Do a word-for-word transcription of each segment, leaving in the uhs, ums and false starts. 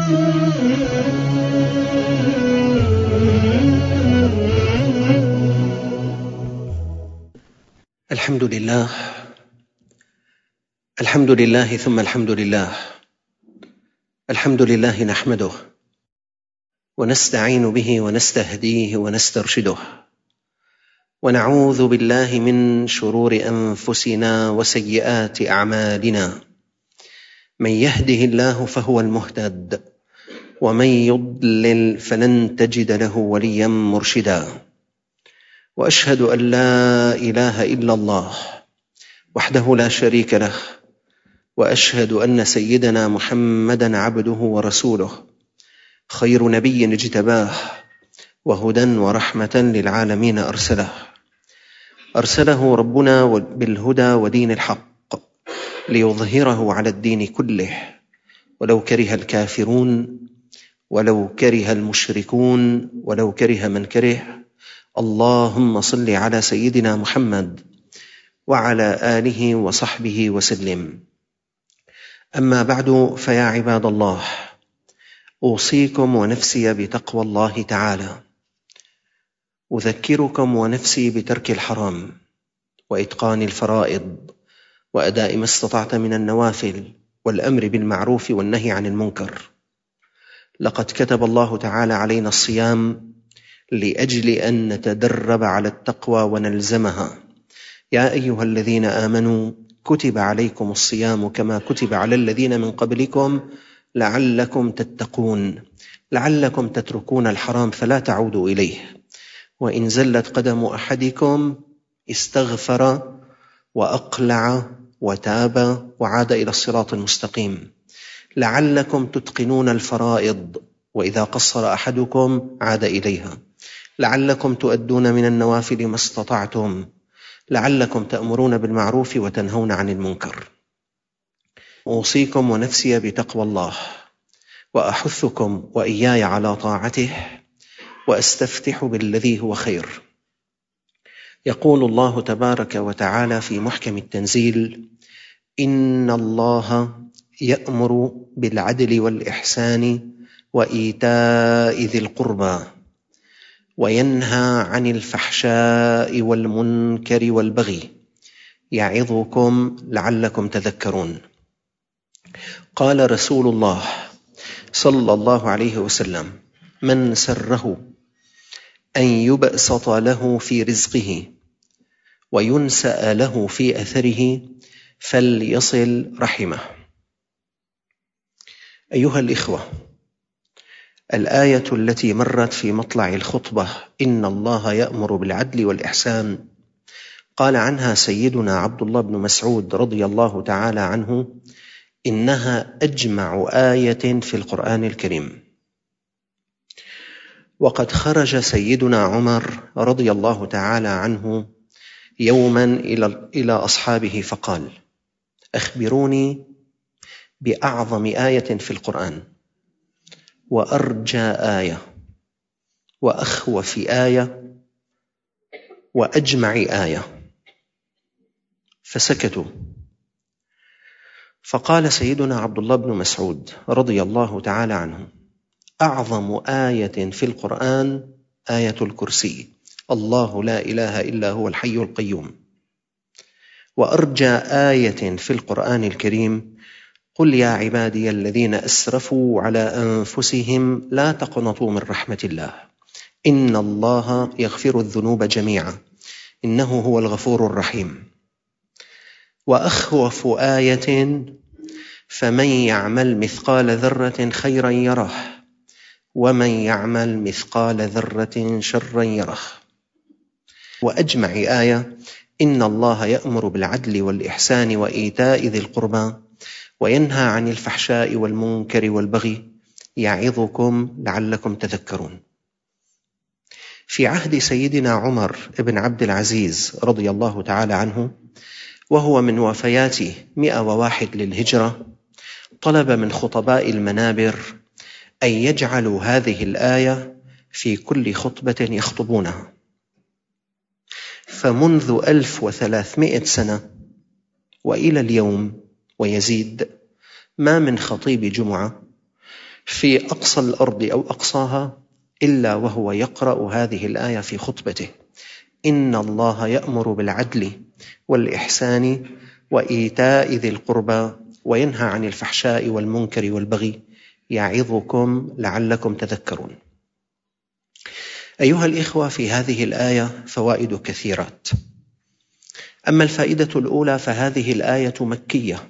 الحمد لله الحمد لله ثم الحمد لله الحمد لله نحمده ونستعين به ونستهديه ونسترشده ونعوذ بالله من شرور أنفسنا وسيئات أعمالنا. من يهده الله فهو المهتد ومن يضلل فلن تجد له وليا مرشدا. وأشهد أن لا إله إلا الله وحده لا شريك له، وأشهد أن سيدنا محمدًا عبده ورسوله، خير نبي اجتباه وهدى ورحمة للعالمين أرسله أرسله ربنا بالهدى ودين الحق ليظهره على الدين كله ولو كره الكافرون ولو كره المشركون ولو كره من كره. اللهم صل على سيدنا محمد وعلى آله وصحبه وسلم. أما بعد، فيا عباد الله، أوصيكم ونفسي بتقوى الله تعالى، أذكركم ونفسي بترك الحرام وإتقان الفرائض وأداء ما استطعت من النوافل والأمر بالمعروف والنهي عن المنكر. لقد كتب الله تعالى علينا الصيام لأجل أن نتدرب على التقوى ونلزمها. يا أيها الذين آمنوا كتب عليكم الصيام كما كتب على الذين من قبلكم لعلكم تتقون، لعلكم تتركون الحرام فلا تعودوا إليه. وإن زلت قدم أحدكم استغفر وأقلع وتاب وعاد إلى الصراط المستقيم، لعلكم تتقنون الفرائض، وإذا قصر أحدكم عاد إليها، لعلكم تؤدون من النوافل ما استطعتم، لعلكم تأمرون بالمعروف وتنهون عن المنكر. أوصيكم ونفسي بتقوى الله، وأحثكم وإياي على طاعته، وأستفتح بالذي هو خير. يقول الله تبارك وتعالى في محكم التنزيل: إن الله يأمر بالعدل والإحسان وإيتاء ذي القربى وينهى عن الفحشاء والمنكر والبغي يعظكم لعلكم تذكرون. قال رسول الله صلى الله عليه وسلم: من سره أن يبسط له في رزقه وينسأ له في أثره فليصل رحمه. أيها الإخوة، الآية التي مرت في مطلع الخطبة إن الله يأمر بالعدل والإحسان قال عنها سيدنا عبد الله بن مسعود رضي الله تعالى عنه: إنها أجمع آية في القرآن الكريم. وقد خرج سيدنا عمر رضي الله تعالى عنه يوما إلى أصحابه فقال: أخبروني بأعظم آية في القرآن، وأرجى آية، وأخوف آية، وأجمع آية. فسكتوا. فقال سيدنا عبد الله بن مسعود رضي الله تعالى عنه: أعظم آية في القرآن آية الكرسي، الله لا إله إلا هو الحي القيوم. وأرجى آية في القرآن الكريم: قل يا عبادي الذين أسرفوا على أنفسهم لا تقنطوا من رحمة الله إن الله يغفر الذنوب جميعا إنه هو الغفور الرحيم. وأخوف آية: فمن يعمل مثقال ذرة خيرا يره ومن يعمل مثقال ذرة شرا يره. وأجمع آية: إن الله يأمر بالعدل والإحسان وإيتاء ذي القربى وينهى عن الفحشاء والمنكر والبغي يعظكم لعلكم تذكرون. في عهد سيدنا عمر بن عبد العزيز رضي الله تعالى عنه، وهو من وفيات مئة وواحد للهجرة، طلب من خطباء المنابر أن يجعلوا هذه الآية في كل خطبة يخطبونها. فمنذ ألف وثلاثمائة سنة وإلى اليوم ويزيد، ما من خطيب جمعة في أقصى الأرض أو أقصاها إلا وهو يقرأ هذه الآية في خطبته: إن الله يأمر بالعدل والإحسان وإيتاء ذي القربى وينهى عن الفحشاء والمنكر والبغي يعظكم لعلكم تذكرون. أيها الإخوة، في هذه الآية فوائد كثيرات. أما الفائدة الأولى فهذه الآية مكية،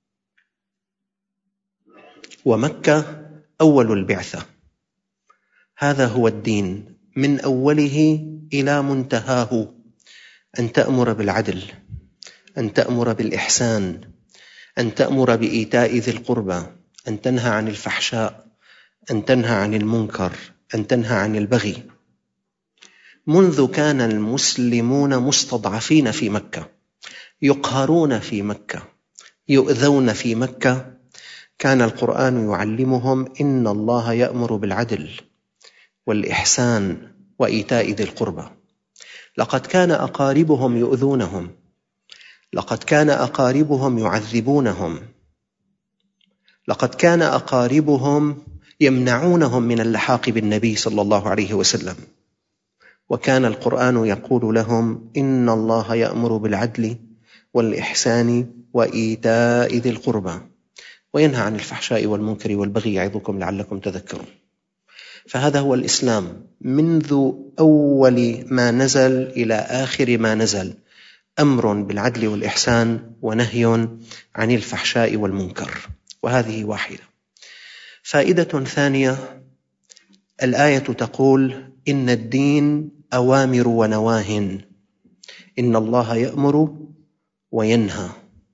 ومكة أول البعثة. هذا هو الدين من أوله إلى منتهاه، أن تأمر بالعدل، أن تأمر بالإحسان، أن تأمر بإيتاء ذي القربى، أن تنهى عن الفحشاء، أن تنهى عن المنكر، أن تنهى عن البغي. منذ كان المسلمون مستضعفين في مكة، يقهرون في مكة، يؤذون في مكة، كان القرآن يعلمهم إن الله يأمر بالعدل والإحسان وإيتاء ذي القربى. لقد كان أقاربهم يؤذونهم، لقد كان أقاربهم يعذبونهم، لقد كان أقاربهم يمنعونهم من اللحاق بالنبي صلى الله عليه وسلم، وكان القرآن يقول لهم: إن الله يأمر بالعدل والإحسان وإيتاء ذي القربى وينهى عن الفحشاء والمنكر والبغي يعظكم لعلكم تذكرون. فهذا هو الإسلام منذ أول ما نزل إلى آخر ما نزل، أمر بالعدل والإحسان ونهي عن الفحشاء والمنكر. وهذه واحدة. فائدة ثانية، الآية تقول: إن الدين أوامر ونواه، إن الله يأمر وينهى.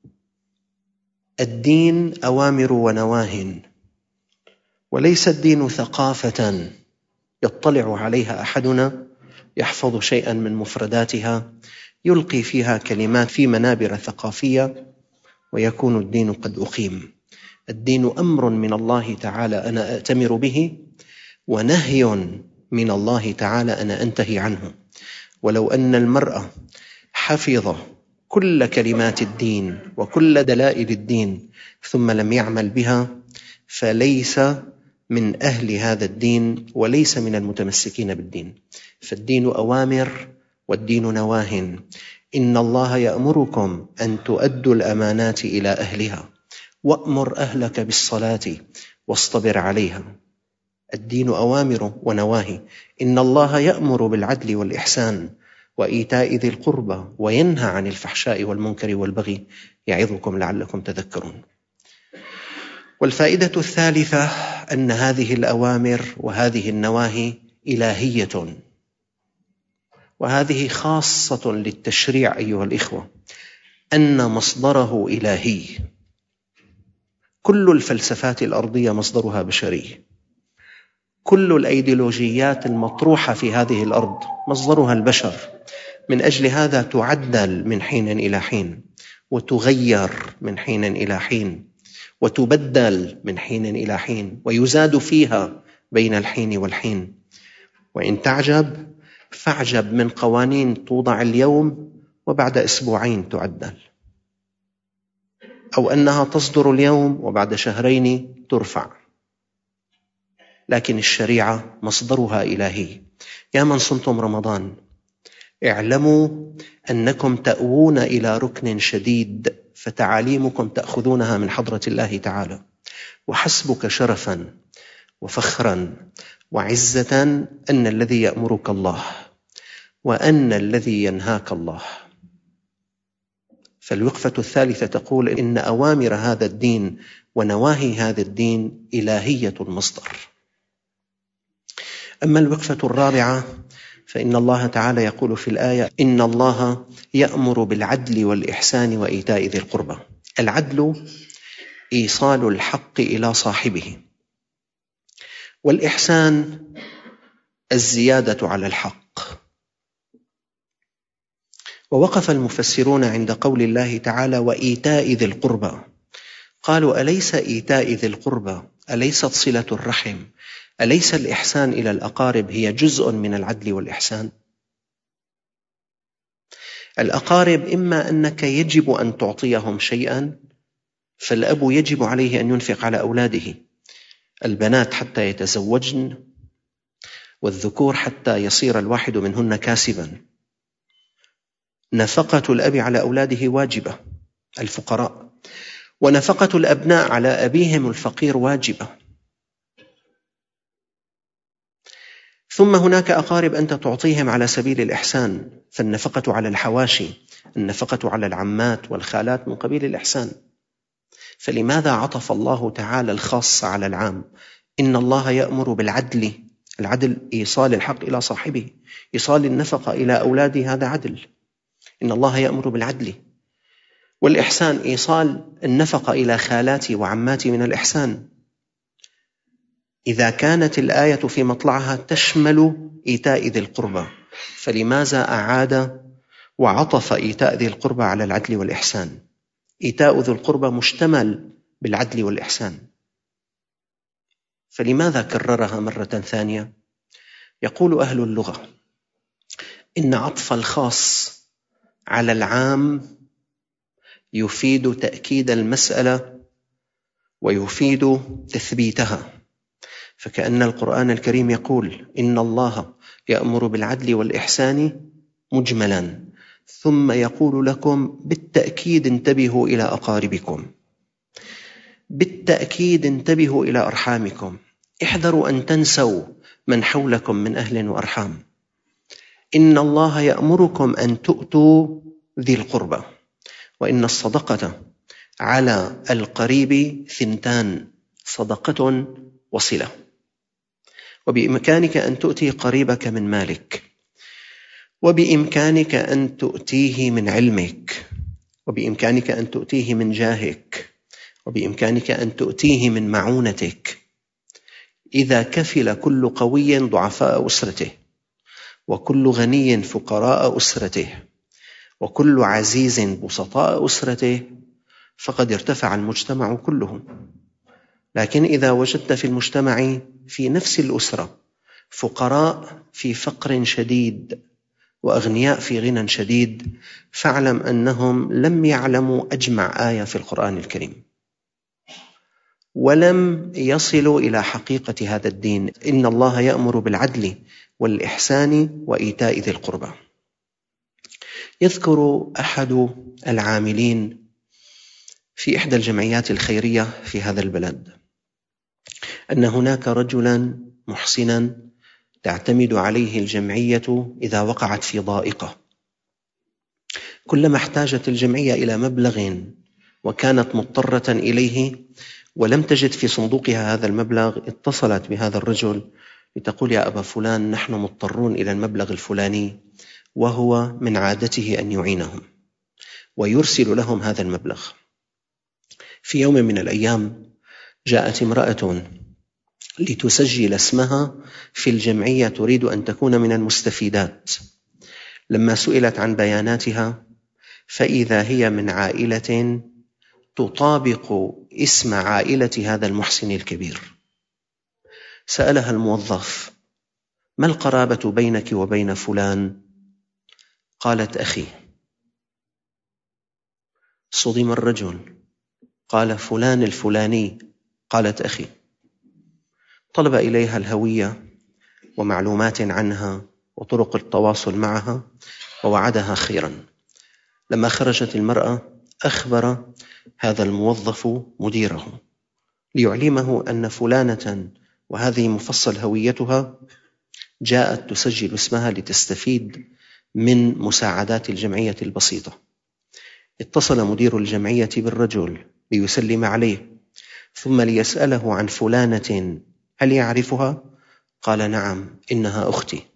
الدين أوامر ونواه، وليس الدين ثقافة يطلع عليها أحدنا يحفظ شيئا من مفرداتها يلقي فيها كلمات في منابر ثقافية ويكون الدين قد أقيم. الدين أمر من الله تعالى أنا أأتمر به، ونهي من الله تعالى أنا أنتهي عنه. ولو أن المرء حفظ كل كلمات الدين وكل دلائل الدين ثم لم يعمل بها فليس من أهل هذا الدين وليس من المتمسكين بالدين. فالدين أوامر والدين نواه. إن الله يأمركم أن تؤدوا الأمانات إلى أهلها وأمر أهلك بالصلاة واصطبر عليها. الدين أوامر ونواهي. إن الله يأمر بالعدل والإحسان وإيتاء ذي القربى وينهى عن الفحشاء والمنكر والبغي يعظكم لعلكم تذكرون. والفائدة الثالثة أن هذه الأوامر وهذه النواهي إلهية، وهذه خاصة للتشريع أيها الإخوة، أن مصدره إلهي. كل الفلسفات الأرضية مصدرها بشري، كل الأيديولوجيات المطروحة في هذه الأرض مصدرها البشر. من أجل هذا تعدل من حين إلى حين، وتغير من حين إلى حين، وتبدل من حين إلى حين، ويزاد فيها بين الحين والحين. وإن تعجب فاعجب من قوانين توضع اليوم وبعد أسبوعين تعدل، أو أنها تصدر اليوم وبعد شهرين ترفع. لكن الشريعة مصدرها إلهي. يا من صمتم رمضان، اعلموا أنكم تأوون إلى ركن شديد، فتعاليمكم تأخذونها من حضرة الله تعالى. وحسبك شرفا وفخرا وعزة أن الذي يأمرك الله وأن الذي ينهاك الله. فالوقفة الثالثة تقول إن أوامر هذا الدين ونواهي هذا الدين إلهية المصدر. أما الوقفة الرابعة فإن الله تعالى يقول في الآية: إن الله يأمر بالعدل والإحسان وإيتاء ذي القربى. العدل إيصال الحق إلى صاحبه، والإحسان الزيادة على الحق. ووقف المفسرون عند قول الله تعالى: وإيتاء ذي القربى. قالوا: أليس إيتاء ذي القربى، أليست صلة الرحم، أليس الإحسان إلى الأقارب هي جزء من العدل والإحسان؟ الأقارب إما أنك يجب أن تعطيهم شيئا، فالأب يجب عليه أن ينفق على أولاده، البنات حتى يتزوجن، والذكور حتى يصير الواحد منهن كاسبا. نفقة الأب على أولاده واجبة، الفقراء، ونفقة الأبناء على أبيهم الفقير واجبة. ثم هناك أقارب أنت تعطيهم على سبيل الإحسان، فالنفقة على الحواشي، النفقة على العمات والخالات من قبيل الإحسان. فلماذا عطف الله تعالى الخاص على العام؟ إن الله يأمر بالعدل، العدل إيصال الحق إلى صاحبه، إيصال النفقة إلى أولادي هذا عدل، إن الله يأمر بالعدل. والإحسان إيصال النفقة إلى خالاتي وعماتي من الإحسان. إذا كانت الآية في مطلعها تشمل إيتاء ذي القربى، فلماذا أعاد وعطف إيتاء ذي القربى على العدل والإحسان؟ إيتاء ذي القربى مشتمل بالعدل والإحسان، فلماذا كررها مرة ثانية؟ يقول أهل اللغة إن عطف الخاص على العام يفيد تأكيد المسألة ويفيد تثبيتها، فكأن القرآن الكريم يقول إن الله يأمر بالعدل والإحسان مجملا، ثم يقول لكم بالتأكيد انتبهوا إلى أقاربكم، بالتأكيد انتبهوا إلى أرحامكم، احذروا أن تنسوا من حولكم من أهل وأرحام. إن الله يأمركم أن تؤتوا ذي القربى، وإن الصدقة على القريب ثنتان، صدقة وصلة. وبإمكانك أن تؤتي قريبك من مالك، وبإمكانك أن تؤتيه من علمك، وبإمكانك أن تؤتيه من جاهك، وبإمكانك أن تؤتيه من معونتك، إذا كفل كل قوي ضعفاء أسرته، وكل غني فقراء أسرته، وكل عزيز بسطاء أسرته، فقد ارتفع المجتمع كله. لكن إذا وجدت في المجتمع في نفس الأسرة فقراء في فقر شديد وأغنياء في غنى شديد، فاعلم أنهم لم يعلموا أجمع آية في القرآن الكريم، ولم يصلوا إلى حقيقة هذا الدين. إن الله يأمر بالعدل والإحسان وإيتاء ذي القربى. يذكر أحد العاملين في إحدى الجمعيات الخيرية في هذا البلد أن هناك رجلا محسنا تعتمد عليه الجمعية إذا وقعت في ضائقة. كلما احتاجت الجمعية إلى مبلغ وكانت مضطرة إليه ولم تجد في صندوقها هذا المبلغ، اتصلت بهذا الرجل لتقول يا أبا فلان نحن مضطرون إلى المبلغ الفلاني، وهو من عادته أن يعينهم ويرسل لهم هذا المبلغ. في يوم من الأيام جاءت امرأة لتسجل اسمها في الجمعية، تريد أن تكون من المستفيدات. لما سئلت عن بياناتها فإذا هي من عائلة تطابق اسم عائلة هذا المحسن الكبير. سألها الموظف ما القرابة بينك وبين فلان؟ قالت أخي. صدم الرجل، قال فلان الفلاني؟ قالت أخي. طلب إليها الهوية ومعلومات عنها وطرق التواصل معها ووعدها خيرا. لما خرجت المرأة أخبر هذا الموظف مديره ليعلمه أن فلانة وهذه مفصل هويتها جاءت تسجل اسمها لتستفيد من مساعدات الجمعية البسيطة. اتصل مدير الجمعية بالرجل ليسلم عليه، ثم ليسأله عن فلانة هل يعرفها؟ قال نعم إنها أختي.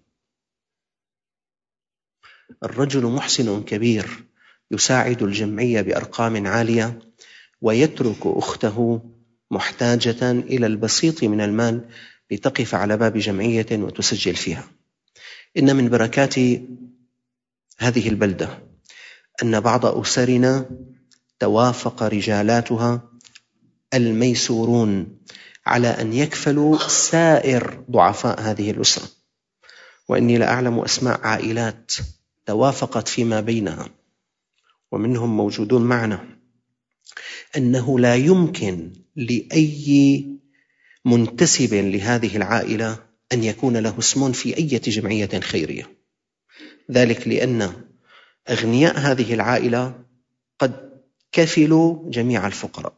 الرجل محسن كبير يساعد الجمعية بأرقام عالية، ويترك أخته محتاجة إلى البسيط من المال لتقف على باب جمعية وتسجل فيها. إن من بركات هذه البلدة أن بعض أسرنا توافق رجالاتها الميسورون على أن يكفلوا سائر ضعفاء هذه الأسرة، وإني لأعلم أسماء عائلات توافقت فيما بينها ومنهم موجودون معنا أنه لا يمكن لأي منتسب لهذه العائلة أن يكون له اسم في أي جمعية خيرية، ذلك لأن أغنياء هذه العائلة قد كفلوا جميع الفقراء.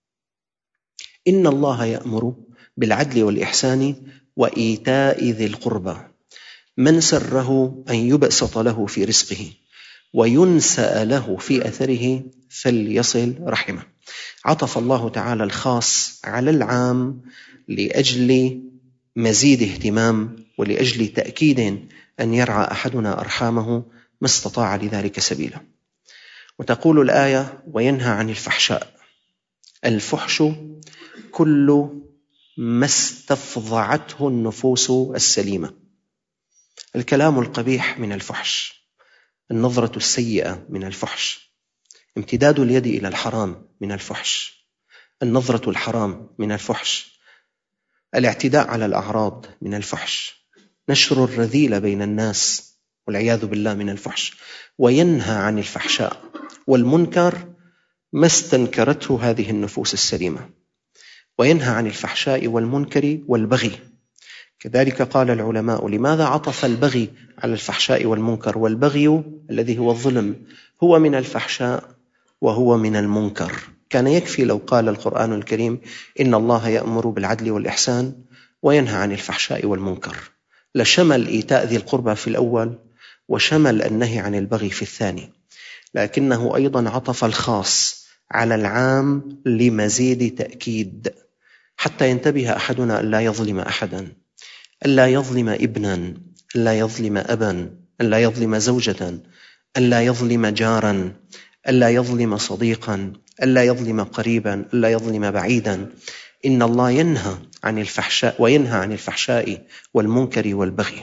إن الله يأمر بالعدل والإحسان وإيتاء ذي القربى من سره أن يبسط له في رزقه وينسأ له في أثره فليصل رحمه. عطف الله تعالى الخاص على العام لأجل مزيد اهتمام ولأجل تأكيد أن يرعى أحدنا أرحامه ما استطاع لذلك سبيلا. وتقول الآية: وينهى عن الفحشاء. الفحش كل ما استفضعته النفوس السليمة. الكلام القبيح من الفحش، النظرة السيئة من الفحش، امتداد اليد إلى الحرام من الفحش، النظرة الحرام من الفحش، الاعتداء على الأعراض من الفحش، نشر الرذيل بين الناس والعياذ بالله من الفحش. وينهى عن الفحشاء والمنكر ما استنكرته هذه النفوس السليمة. وينهى عن الفحشاء والمنكر والبغي. كذلك قال العلماء: لماذا عطف البغي على الفحشاء والمنكر؟ والبغي الذي هو الظلم هو من الفحشاء وهو من المنكر. كان يكفي لو قال القرآن الكريم: إن الله يأمر بالعدل والإحسان وينهى عن الفحشاء والمنكر، لشمل إيتاء ذي القربى في الأول وشمل النهي عن البغي في الثاني، لكنه أيضا عطف الخاص على العام لمزيد تأكيد، حتى ينتبه أحدنا أن لا يظلم أحدا، أن لا يظلم ابنا، أن لا يظلم أبا، أن لا يظلم زوجة، أن لا يظلم جارا، أن لا يظلم صديقا، أن لا يظلم قريبا، أن لا يظلم بعيدا. إن الله ينهى عن الفحشاء وينهى عن الفحشاء والمنكر والبغي.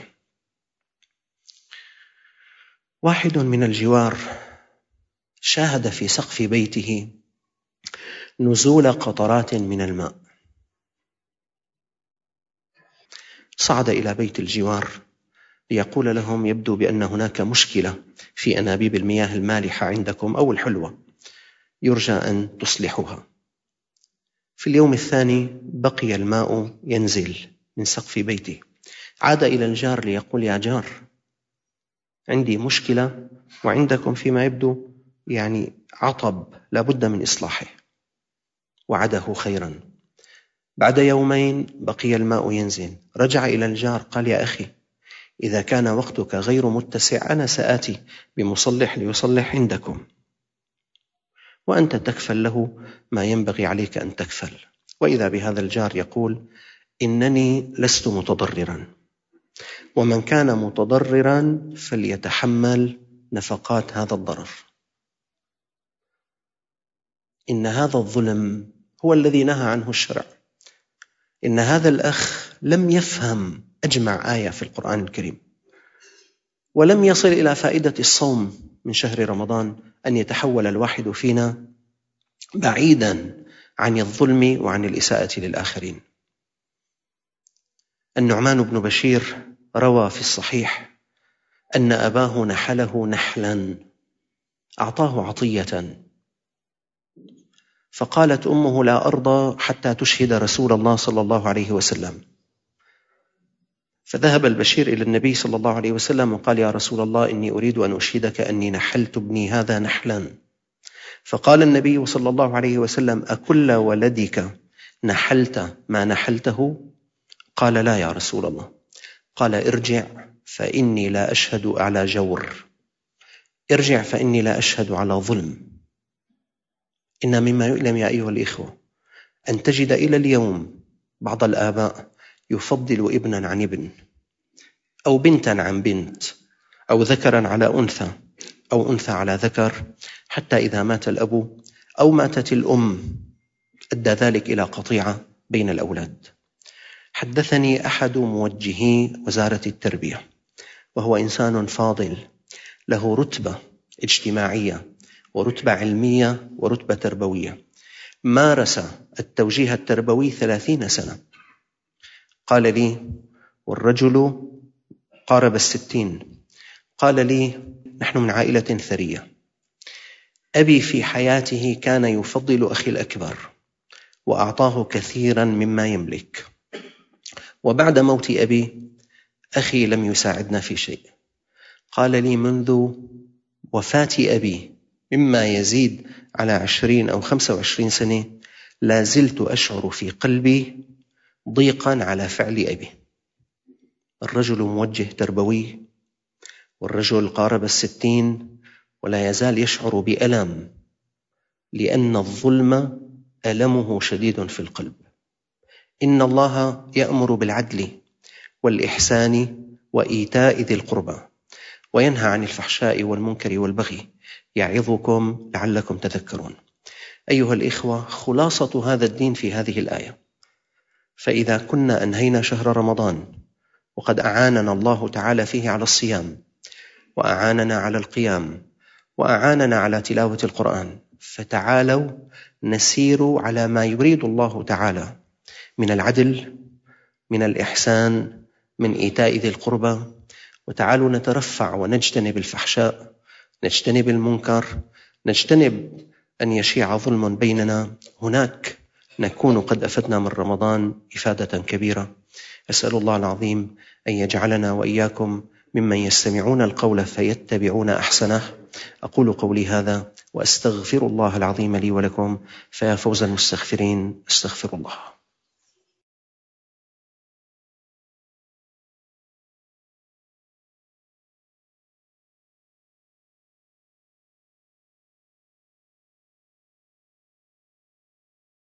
واحد من الجوار شاهد في سقف بيته نزول قطرات من الماء، صعد إلى بيت الجوار ليقول لهم: يبدو بأن هناك مشكلة في أنابيب المياه المالحة عندكم أو الحلوة، يرجى أن تصلحوها. في اليوم الثاني بقي الماء ينزل من سقف بيته. عاد إلى الجار ليقول: يا جار، عندي مشكلة وعندكم فيما يبدو يعني عطب لا بد من إصلاحه. وعده خيرا. بعد يومين بقي الماء ينزل، رجع إلى الجار قال: يا أخي، إذا كان وقتك غير متسع أنا سآتي بمصلح ليصلح عندكم، وأنت تكفل له ما ينبغي عليك أن تكفل. وإذا بهذا الجار يقول: إنني لست متضررا، ومن كان متضررا فليتحمل نفقات هذا الضرر. إن هذا الظلم هو الذي نهى عنه الشرع. إن هذا الأخ لم يفهم أجمع آية في القرآن الكريم، ولم يصل إلى فائدة الصوم من شهر رمضان أن يتحول الواحد فينا بعيدا عن الظلم وعن الإساءة للآخرين. النعمان بن بشير روى في الصحيح أن أباه نحله نحلا، أعطاه عطية، فقالت أمه: لا أرضى حتى تشهد رسول الله صلى الله عليه وسلم. فذهب البشير إلى النبي صلى الله عليه وسلم وقال: يا رسول الله، إني أريد أن أشهدك أني نحلت ابني هذا نحلا. فقال النبي صلى الله عليه وسلم: أكل ولدك نحلت ما نحلته؟ قال: لا يا رسول الله. قال: ارجع فإني لا أشهد على جور، ارجع فإني لا أشهد على ظلم. إن مما يؤلم يا أيها الإخوة أن تجد إلى اليوم بعض الآباء يفضل ابنا عن ابن، أو بنتا عن بنت، أو ذكرا على أنثى، أو أنثى على ذكر، حتى إذا مات الأب أو ماتت الأم أدى ذلك إلى قطيعة بين الأولاد. حدثني أحد موجهي وزارة التربية، وهو إنسان فاضل له رتبة اجتماعية ورتبة علمية ورتبة تربوية، مارس التوجيه التربوي ثلاثين سنة. قال لي، والرجل قارب الستين، قال لي: نحن من عائلة ثرية، أبي في حياته كان يفضل أخي الأكبر وأعطاه كثيرا مما يملك، وبعد موت أبي أخي لم يساعدنا في شيء. قال لي منذ وفاة أبي مما يزيد على عشرين أو خمسة وعشرين سنة لا زلت أشعر في قلبي ضيقا على فعل أبي. الرجل موجه تربوي، والرجل قارب الستين ولا يزال يشعر بألم، لأن الظلم ألمه شديد في القلب. إن الله يأمر بالعدل والإحسان وإيتاء ذي القربى وينهى عن الفحشاء والمنكر والبغي يعظكم لعلكم تذكرون. أيها الإخوة، خلاصة هذا الدين في هذه الآية: فإذا كنا أنهينا شهر رمضان وقد أعاننا الله تعالى فيه على الصيام، وأعاننا على القيام، وأعاننا على تلاوة القرآن، فتعالوا نسير على ما يريد الله تعالى من العدل، من الإحسان، من إيتاء ذي القربى، وتعالوا نترفع ونجتنب الفحشاء، نجتنب المنكر، نجتنب أن يشيع ظلم بيننا. هناك نكون قد أفدنا من رمضان إفادة كبيرة. أسأل الله العظيم أن يجعلنا وإياكم ممن يستمعون القول فيتبعون أحسنه. أقول قولي هذا وأستغفر الله العظيم لي ولكم، فيا فوز المستغفرين، استغفر الله.